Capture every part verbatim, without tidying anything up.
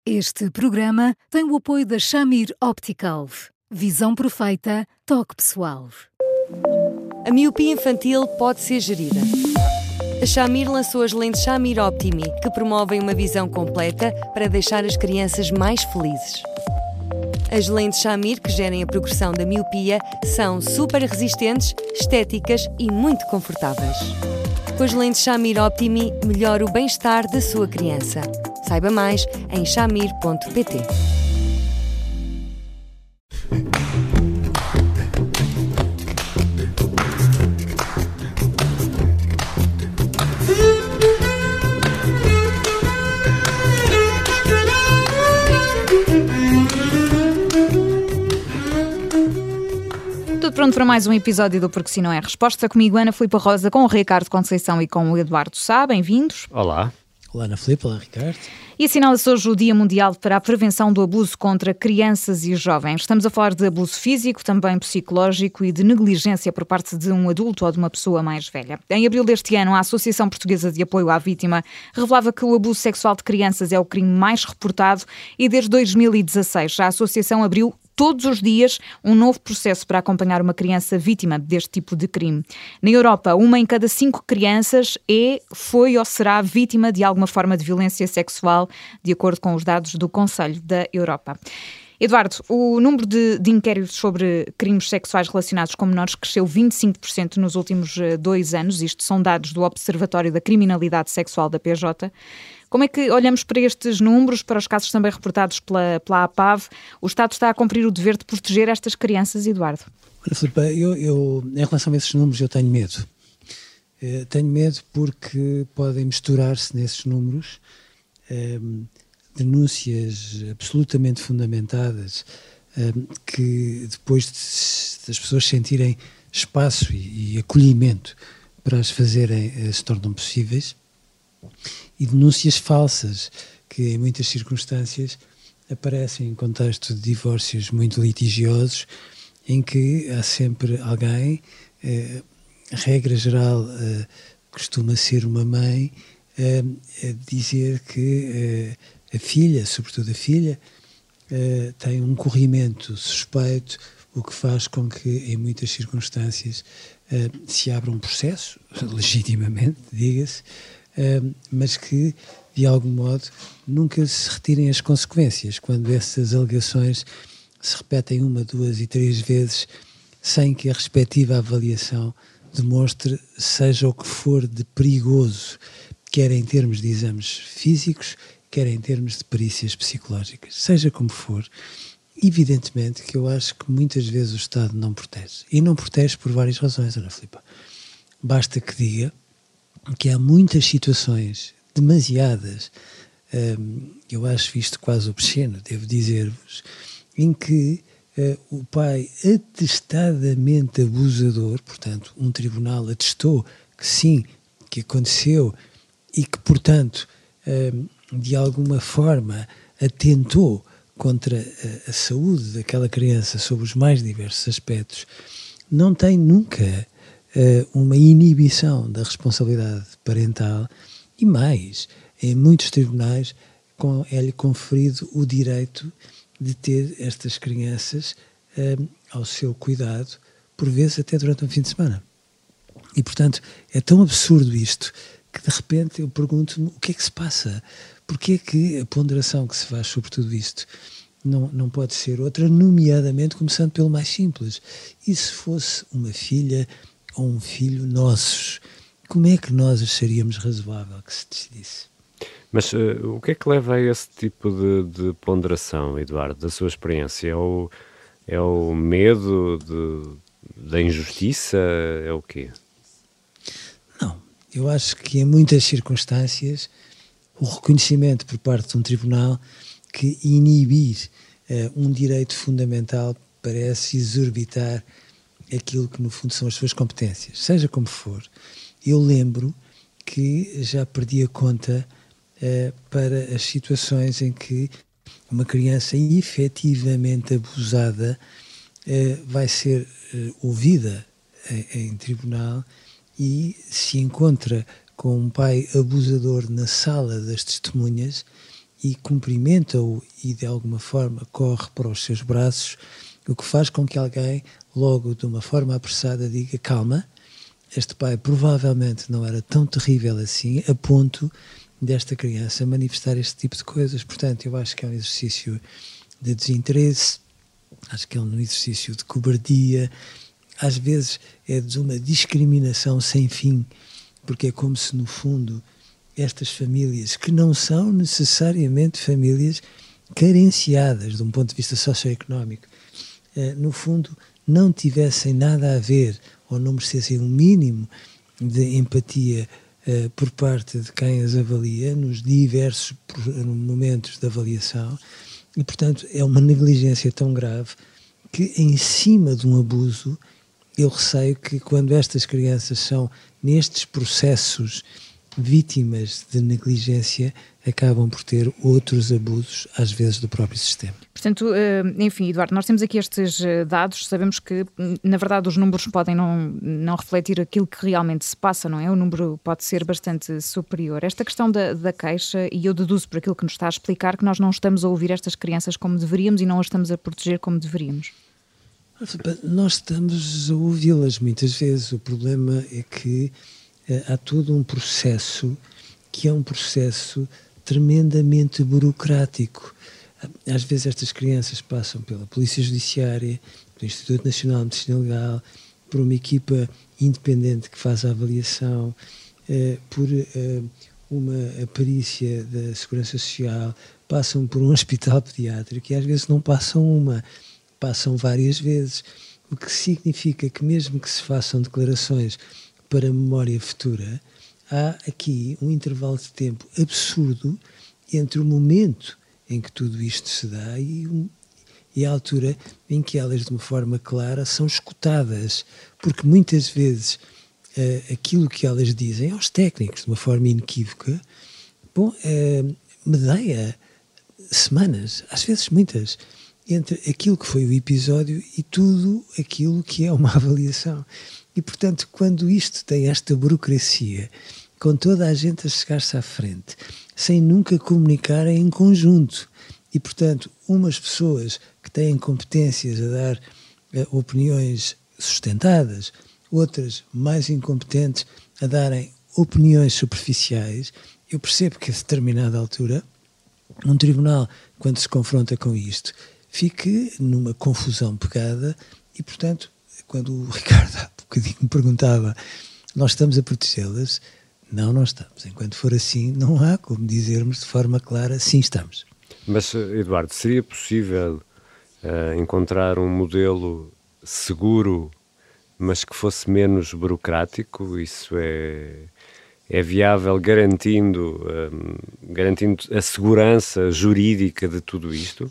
Este programa tem o apoio da Shamir Optical. Visão perfeita, toque pessoal. A miopia infantil pode ser gerida. A Shamir lançou as lentes Shamir Optimi, que promovem uma visão completa para deixar as crianças mais felizes. As lentes Shamir, que gerem a progressão da miopia, são super resistentes, estéticas e muito confortáveis. Com as lentes Shamir Optimi, melhora o bem-estar da sua criança. Saiba mais em shamir ponto pt. Tudo pronto para mais um episódio do Porque Se Não É Resposta. Comigo, Ana Filipe Rosa, com o Ricardo Conceição e com o Eduardo Sá. Bem-vindos. Olá. Olá, Ana Filipe. Olá, Ricardo. E assinala-se hoje o Dia Mundial para a Prevenção do Abuso contra Crianças e Jovens. Estamos a falar de abuso físico, também psicológico e de negligência por parte de um adulto ou de uma pessoa mais velha. Em abril deste ano, a Associação Portuguesa de Apoio à Vítima revelava que o abuso sexual de crianças é o crime mais reportado e desde dois mil e dezasseis a Associação abriu todos os dias um novo processo para acompanhar uma criança vítima deste tipo de crime. Na Europa, uma em cada cinco crianças é, foi ou será vítima de alguma forma de violência sexual, de acordo com os dados do Conselho da Europa. Eduardo, o número de, de inquéritos sobre crimes sexuais relacionados com menores cresceu vinte e cinco por cento nos últimos dois anos. Isto são dados do Observatório da Criminalidade Sexual da P J. Como é que olhamos para estes números, para os casos também reportados pela, pela A P A V? O Estado está a cumprir o dever de proteger estas crianças, Eduardo? Olha, Filipe, eu, eu, em relação a esses números eu tenho medo. Eu tenho medo porque podem misturar-se nesses números um, denúncias absolutamente fundamentadas um, que depois de, das pessoas sentirem espaço e, e acolhimento para as fazerem se tornam possíveis, e denúncias falsas que em muitas circunstâncias aparecem em contexto de divórcios muito litigiosos, em que há sempre alguém, eh, regra geral eh, costuma ser uma mãe, eh, a dizer que eh, a filha, sobretudo a filha, eh, tem um corrimento suspeito, o que faz com que em muitas circunstâncias eh, se abra um processo, legitimamente, diga-se, Uh, mas que, de algum modo, nunca se retirem as consequências quando essas alegações se repetem uma, duas e três vezes sem que a respectiva avaliação demonstre seja o que for de perigoso, quer em termos de exames físicos, quer em termos de perícias psicológicas. Seja como for, evidentemente que eu acho que muitas vezes o Estado não protege. E não protege por várias razões, Ana Filipe. Basta que diga que há muitas situações, demasiadas, hum, eu acho isto quase obsceno, devo dizer-vos, em que uh, o pai atestadamente abusador, portanto, um tribunal atestou que sim, que aconteceu e que, portanto, hum, de alguma forma atentou contra a, a saúde daquela criança sob os mais diversos aspectos, não tem nunca uma inibição da responsabilidade parental e mais, em muitos tribunais com, é-lhe conferido o direito de ter estas crianças um, ao seu cuidado, por vezes até durante um fim de semana. E, portanto, é tão absurdo isto que, de repente, eu pergunto-me o que é que se passa? Porquê é que a ponderação que se faz sobre tudo isto não, não pode ser outra, nomeadamente começando pelo mais simples? E se fosse uma filha ou um filho nossos, como é que nós acharíamos razoável que se decidisse? Mas uh, o que é que leva a esse tipo de, de ponderação, Eduardo, da sua experiência? É o, é o medo de, da injustiça? É o quê? Não, eu acho que em muitas circunstâncias o reconhecimento por parte de um tribunal que inibir uh, um direito fundamental parece exorbitar aquilo que no fundo são as suas competências, seja como for. Eu lembro que já perdi a conta uh, para as situações em que uma criança efetivamente abusada uh, vai ser uh, ouvida em, em tribunal e se encontra com um pai abusador na sala das testemunhas e cumprimenta-o e de alguma forma corre para os seus braços, o que faz com que alguém logo de uma forma apressada diga calma, este pai provavelmente não era tão terrível assim a ponto desta criança manifestar este tipo de coisas. Portanto, eu acho que é um exercício de desinteresse, acho que é um exercício de cobardia, às vezes é de uma discriminação sem fim, porque é como se no fundo estas famílias, que não são necessariamente famílias carenciadas de um ponto de vista socioeconómico, eh, no fundo não tivessem nada a ver ou não merecessem um mínimo de empatia eh, por parte de quem as avalia nos diversos momentos de avaliação e, portanto, é uma negligência tão grave que em cima de um abuso eu receio que quando estas crianças são nestes processos vítimas de negligência acabam por ter outros abusos, às vezes, do próprio sistema. Portanto, enfim, Eduardo, nós temos aqui estes dados, sabemos que, na verdade, os números podem não, não refletir aquilo que realmente se passa, não é? O número pode ser bastante superior. Esta questão da, da queixa, e eu deduzo por aquilo que nos está a explicar, que nós não estamos a ouvir estas crianças como deveríamos e não as estamos a proteger como deveríamos. Nós estamos a ouvi-las muitas vezes. O problema é que há todo um processo que é um processo tremendamente burocrático. Às vezes estas crianças passam pela Polícia Judiciária, pelo Instituto Nacional de Medicina Legal, por uma equipa independente que faz a avaliação, eh, por eh, uma perícia da Segurança Social, passam por um hospital pediátrico e às vezes não passam uma, passam várias vezes, o que significa que mesmo que se façam declarações para a memória futura, há aqui um intervalo de tempo absurdo entre o momento em que tudo isto se dá e, um, e a altura em que elas, de uma forma clara, são escutadas. Porque muitas vezes uh, aquilo que elas dizem aos técnicos, de uma forma inequívoca, bom, uh, medeia semanas, às vezes muitas, entre aquilo que foi o episódio e tudo aquilo que é uma avaliação. E, portanto, quando isto tem esta burocracia, com toda a gente a chegar-se à frente, sem nunca comunicarem em conjunto, e, portanto, umas pessoas que têm competências a dar uh, opiniões sustentadas, outras mais incompetentes a darem opiniões superficiais, eu percebo que a determinada altura, um tribunal, quando se confronta com isto, fique numa confusão pegada e, portanto, quando o Ricardo há bocadinho me perguntava, nós estamos a protegê-las? Não, não estamos. Enquanto for assim, não há como dizermos de forma clara, sim, estamos. Mas, Eduardo, seria possível uh, encontrar um modelo seguro, mas que fosse menos burocrático? Isso é, é viável garantindo, um, garantindo a segurança jurídica de tudo isto?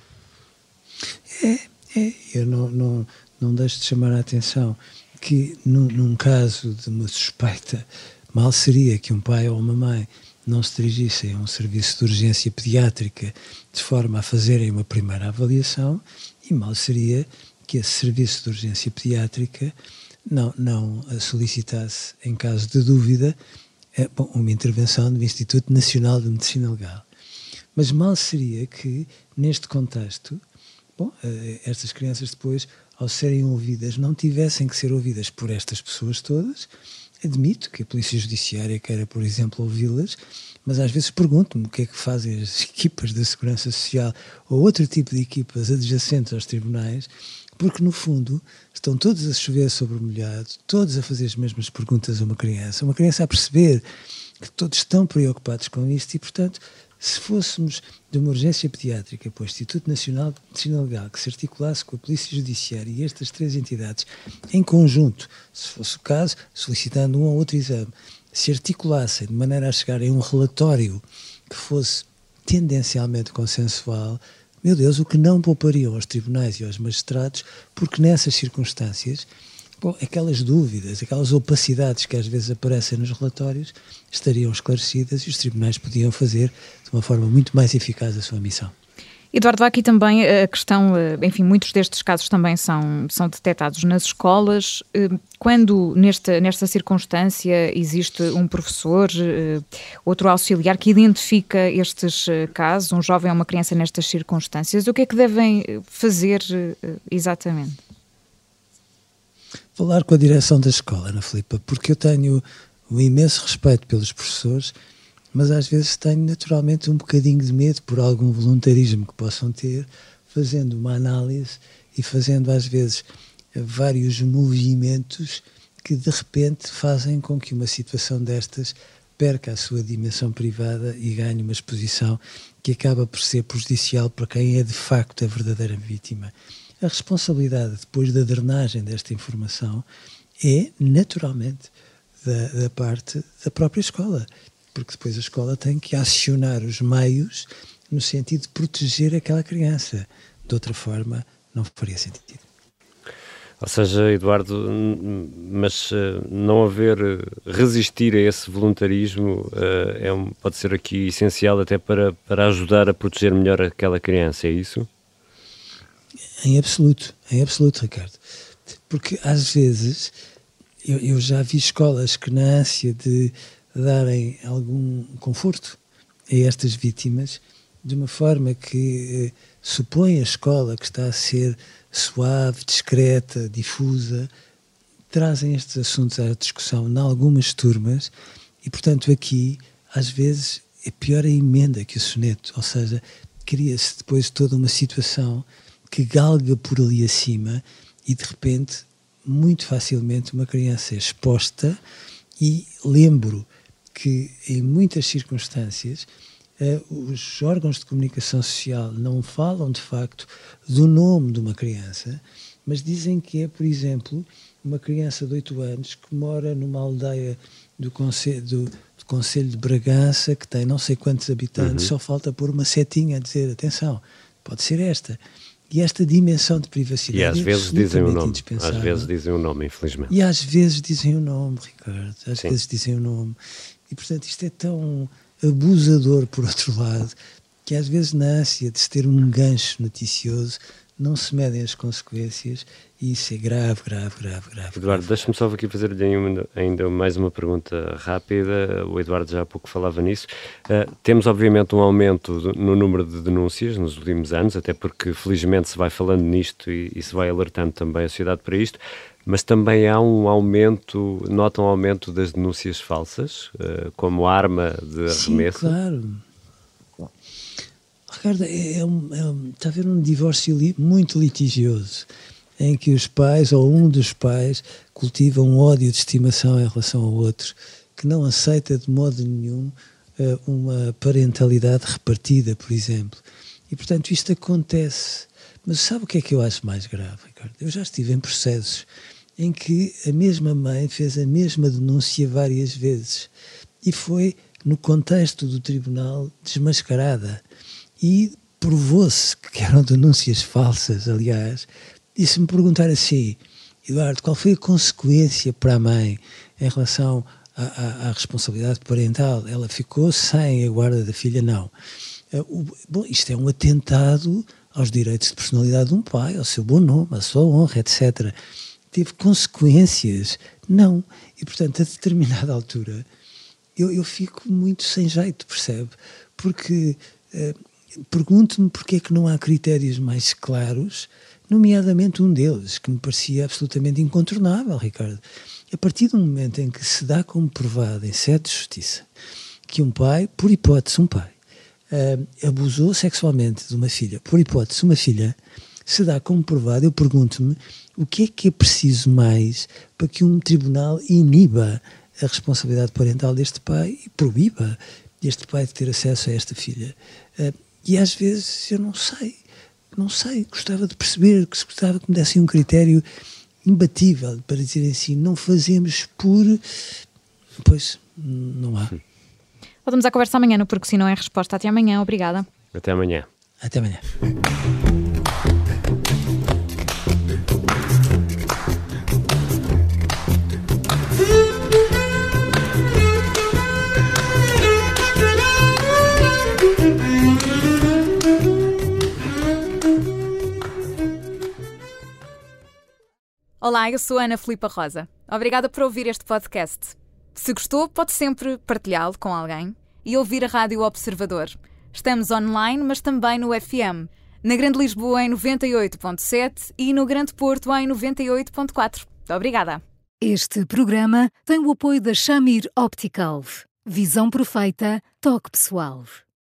É, é. Eu não... não não deixo de chamar a atenção que num, num caso de uma suspeita, mal seria que um pai ou uma mãe não se dirigissem a um serviço de urgência pediátrica de forma a fazerem uma primeira avaliação e mal seria que esse serviço de urgência pediátrica não, não solicitasse, em caso de dúvida, é, bom, uma intervenção do Instituto Nacional de Medicina Legal. Mas mal seria que, neste contexto, bom, estas crianças depois, ao serem ouvidas, não tivessem que ser ouvidas por estas pessoas todas. Admito que a Polícia Judiciária queira, por exemplo, ouvi-las, mas às vezes pergunto-me o que é que fazem as equipas da Segurança Social ou outro tipo de equipas adjacentes aos tribunais, porque no fundo estão todos a chover sobre o molhado, todos a fazer as mesmas perguntas a uma criança, uma criança a perceber que todos estão preocupados com isto e, portanto, se fôssemos de uma urgência pediátrica para o Instituto Nacional de Medicina Legal que se articulasse com a Polícia Judiciária e estas três entidades em conjunto, se fosse o caso, solicitando um ou outro exame, se articulassem de maneira a chegarem a um relatório que fosse tendencialmente consensual, meu Deus, o que não poupariam aos tribunais e aos magistrados, porque nessas circunstâncias, bom, aquelas dúvidas, aquelas opacidades que às vezes aparecem nos relatórios estariam esclarecidas e os tribunais podiam fazer de uma forma muito mais eficaz a sua missão. Eduardo, há aqui também a questão, enfim, muitos destes casos também são, são detectados nas escolas. Quando nesta, nesta circunstância existe um professor, outro auxiliar que identifica estes casos, um jovem ou uma criança nestas circunstâncias, o que é que devem fazer exatamente? Falar com a direção da escola, Ana Filipa, porque eu tenho um imenso respeito pelos professores, mas às vezes tenho naturalmente um bocadinho de medo por algum voluntarismo que possam ter, fazendo uma análise e fazendo às vezes vários movimentos que de repente fazem com que uma situação destas perca a sua dimensão privada e ganhe uma exposição que acaba por ser prejudicial para quem é de facto a verdadeira vítima. A responsabilidade depois da drenagem desta informação é naturalmente da, da parte da própria escola, porque depois a escola tem que acionar os meios no sentido de proteger aquela criança. De outra forma, não faria sentido. Ou seja, Eduardo, mas não haver, resistir a esse voluntarismo é um, pode ser aqui essencial até para, para ajudar a proteger melhor aquela criança, é isso? Em absoluto, em absoluto, Ricardo. Porque às vezes eu, eu já vi escolas que, na ânsia de darem algum conforto a estas vítimas, de uma forma que eh, supõe a escola que está a ser suave, discreta, difusa, trazem estes assuntos à discussão em algumas turmas e, portanto, aqui, às vezes, é pior a emenda que o soneto, ou seja, cria-se depois toda uma situação que galga por ali acima e, de repente, muito facilmente uma criança é exposta e lembro que em muitas circunstâncias uh, os órgãos de comunicação social não falam de facto do nome de uma criança, mas dizem que é, por exemplo, uma criança de oito anos que mora numa aldeia do Conselho, do, do Conselho de Bragança, que tem não sei quantos habitantes, uhum. Só falta pôr uma setinha a dizer, atenção, pode ser esta. E esta dimensão de privacidade e às é vezes dizem o nome, indispensável. às vezes dizem o nome, infelizmente. E às vezes dizem o nome, Ricardo, às Sim. vezes dizem o nome. E, portanto, isto é tão abusador, por outro lado, que às vezes na ânsia de se ter um gancho noticioso, não se medem as consequências e isso é grave, grave, grave, grave. Eduardo, deixa-me só aqui fazer-lhe ainda mais uma pergunta rápida. O Eduardo já há pouco falava nisso. Uh, temos, obviamente, um aumento do, no número de denúncias nos últimos anos, até porque, felizmente, se vai falando nisto e, e se vai alertando também a sociedade para isto, mas também há um aumento, nota um aumento das denúncias falsas, uh, como arma de arremesso. Sim, claro. Ricardo, é, é um, é um, está a haver um divórcio li, muito litigioso, em que os pais, ou um dos pais, cultiva um ódio de estimação em relação ao outro, que não aceita de modo nenhum uh, uma parentalidade repartida, por exemplo. E, portanto, isto acontece. Mas sabe o que é que eu acho mais grave, Ricardo? Eu já estive em processos em que a mesma mãe fez a mesma denúncia várias vezes e foi, no contexto do tribunal, desmascarada. E provou-se que eram denúncias falsas, aliás. E se me perguntar assim, Eduardo, qual foi a consequência para a mãe em relação à, à, à responsabilidade parental? Ela ficou sem a guarda da filha? Não. Uh, o, bom, isto é um atentado aos direitos de personalidade de um pai, ao seu bom nome, à sua honra, etcétera. Teve consequências? Não. E, portanto, a determinada altura, eu, eu fico muito sem jeito, percebe? Porque... Uh, Pergunto-me porque é que não há critérios mais claros, nomeadamente um deles, que me parecia absolutamente incontornável, Ricardo. A partir do momento em que se dá como provado em sede de justiça que um pai, por hipótese um pai, uh, abusou sexualmente de uma filha, por hipótese uma filha, se dá como provado, eu pergunto-me o que é que é preciso mais para que um tribunal iniba a responsabilidade parental deste pai e proíba este pai de ter acesso a esta filha. Uh, E às vezes eu não sei, não sei, gostava de perceber, gostava que me dessem um critério imbatível para dizer assim, não fazemos por... Pois, não há. Voltamos à conversa amanhã no Porque Se Não É Resposta. Até amanhã, obrigada. Até amanhã. Até amanhã. Olá, eu sou a Ana Filipa Rosa. Obrigada por ouvir este podcast. Se gostou, pode sempre partilhá-lo com alguém e ouvir a Rádio Observador. Estamos online, mas também no F M. Na Grande Lisboa em noventa e oito ponto sete e no Grande Porto em noventa e oito ponto quatro. Obrigada. Este programa tem o apoio da Shamir Optical. Visão perfeita, toque pessoal.